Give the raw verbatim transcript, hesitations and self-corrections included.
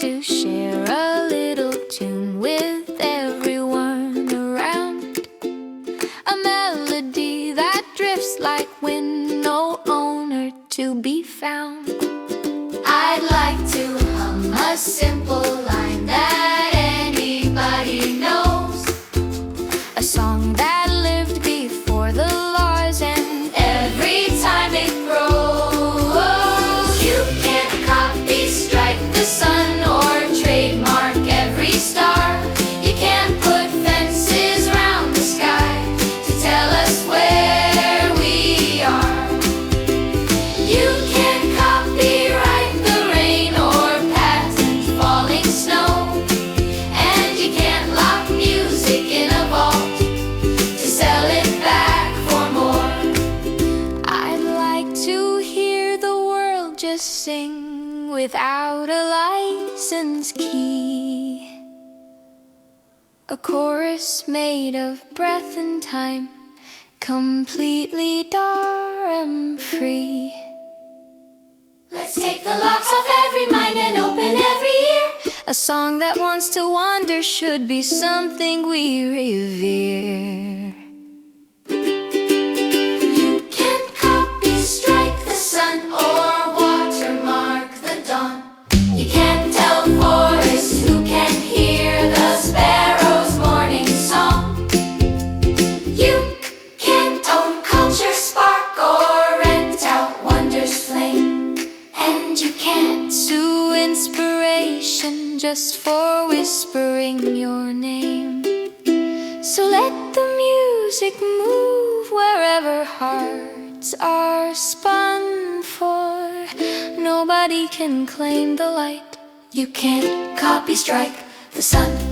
to share a little tune with everyone around. A melody that drifts like wind, no owner to be found. I'd like to hum a simple line that anybody knows, a song that lived before the laws, and every time it grows. You can't copy, strike the sun, or trademark every star. You can't put fences round the sky to tell us where we are. You can't copyright the rain or patent falling snow, and you can't lock music in a vault to sell it back for more. I'd like to hear the world just sing without a license key, a chorus made of breath and time, completely darm free. Let's take the locks off every mind and open every ear. A song that wants to wander should be something we revere. You can't copy, strike the sun, or watermark the dawn. You can't tell forests who can hear the sparrow's morning song. You can't own culture spark or rent out wonder's flame, and you can't sue inspiration just for whispering your name. So let the music move wherever hearts are spun for. Nobody can claim the light. You can't copy, strike the sun.